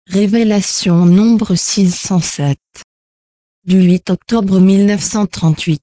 Révélation nombre 607. Du 8 octobre 1938.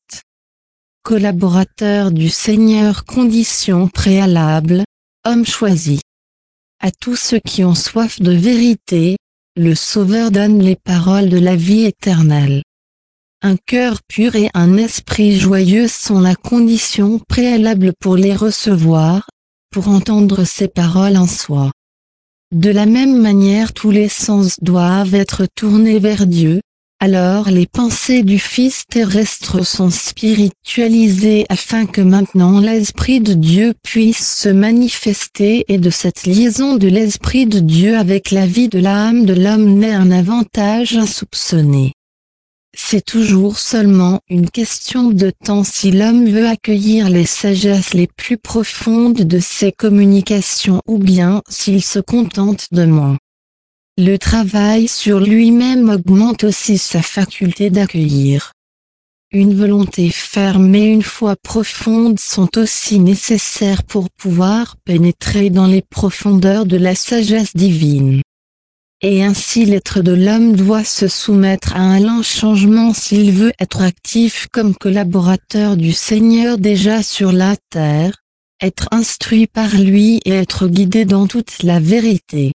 Collaborateur du Seigneur, condition préalable, homme choisi. À tous ceux qui ont soif de vérité, le Sauveur donne les paroles de la vie éternelle. Un cœur pur et un esprit joyeux sont la condition préalable pour les recevoir, pour entendre ces paroles en soi. De la même manière, tous les sens doivent être tournés vers Dieu, alors les pensées du Fils terrestre sont spiritualisées afin que maintenant l'Esprit de Dieu puisse se manifester, et de cette liaison de l'Esprit de Dieu avec la vie de l'âme de l'homme naît un avantage insoupçonné. C'est toujours seulement une question de temps si l'homme veut accueillir les sagesses les plus profondes de ces communications ou bien s'il se contente de moins. Le travail sur lui-même augmente aussi sa faculté d'accueillir. Une volonté ferme et une foi profonde sont aussi nécessaires pour pouvoir pénétrer dans les profondeurs de la sagesse divine. Et ainsi l'être de l'homme doit se soumettre à un lent changement s'il veut être actif comme collaborateur du Seigneur déjà sur la terre, être instruit par lui et être guidé dans toute la vérité.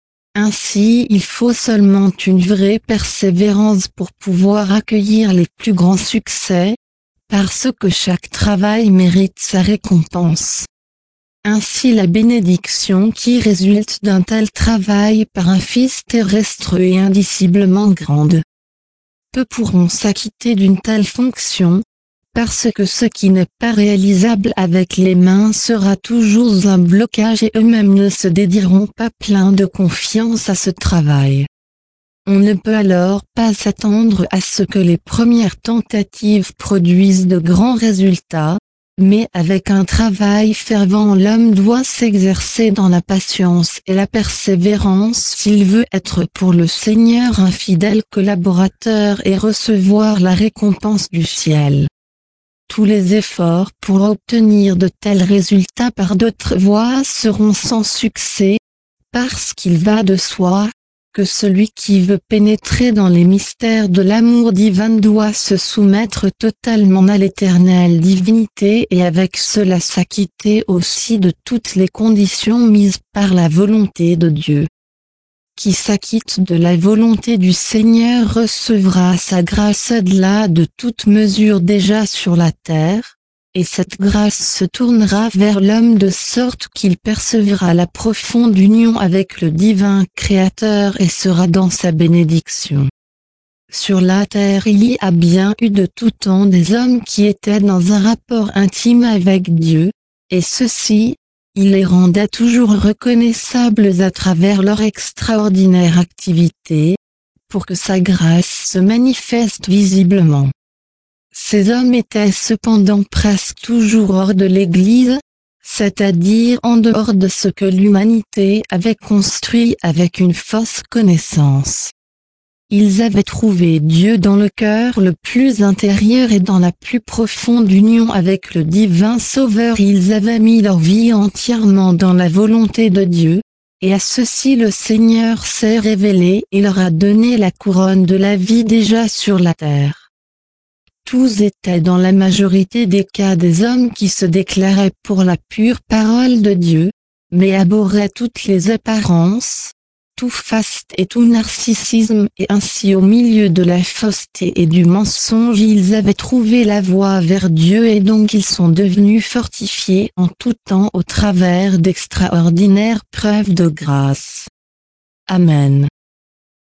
Ainsi il faut seulement une vraie persévérance pour pouvoir accueillir les plus grands succès, parce que chaque travail mérite sa récompense. Ainsi la bénédiction qui résulte d'un tel travail par un Fils terrestre est indiciblement grande. Peu pourront s'acquitter d'une telle fonction, parce que ce qui n'est pas réalisable avec les mains sera toujours un blocage et eux-mêmes ne se dédieront pas pleins de confiance à ce travail. On ne peut alors pas s'attendre à ce que les premières tentatives produisent de grands résultats, mais avec un travail fervent l'homme doit s'exercer dans la patience et la persévérance s'il veut être pour le Seigneur un fidèle collaborateur et recevoir la récompense du ciel. Tous les efforts pour obtenir de tels résultats par d'autres voies seront sans succès, parce qu'il va de soi que celui qui veut pénétrer dans les mystères de l'amour divin doit se soumettre totalement à l'éternelle divinité et avec cela s'acquitter aussi de toutes les conditions mises par la volonté de Dieu. Qui s'acquitte de la volonté du Seigneur recevra sa grâce au-delà de toute mesure déjà sur la terre, et cette grâce se tournera vers l'homme de sorte qu'il percevra la profonde union avec le divin Créateur et sera dans sa bénédiction. Sur la terre il y a bien eu de tout temps des hommes qui étaient dans un rapport intime avec Dieu, et ceux-ci, il les rendait toujours reconnaissables à travers leur extraordinaire activité, pour que sa grâce se manifeste visiblement. Ces hommes étaient cependant presque toujours hors de l'Église, c'est-à-dire en dehors de ce que l'humanité avait construit avec une fausse connaissance. Ils avaient trouvé Dieu dans le cœur le plus intérieur et dans la plus profonde union avec le divin Sauveur. Ils avaient mis leur vie entièrement dans la volonté de Dieu, et à ceux-ci le Seigneur s'est révélé et leur a donné la couronne de la vie déjà sur la terre. Tous étaient dans la majorité des cas des hommes qui se déclaraient pour la pure parole de Dieu, mais abhorraient toutes les apparences, tout faste et tout narcissisme, et ainsi au milieu de la fausseté et du mensonge ils avaient trouvé la voie vers Dieu et donc ils sont devenus fortifiés en tout temps au travers d'extraordinaires preuves de grâce. Amen.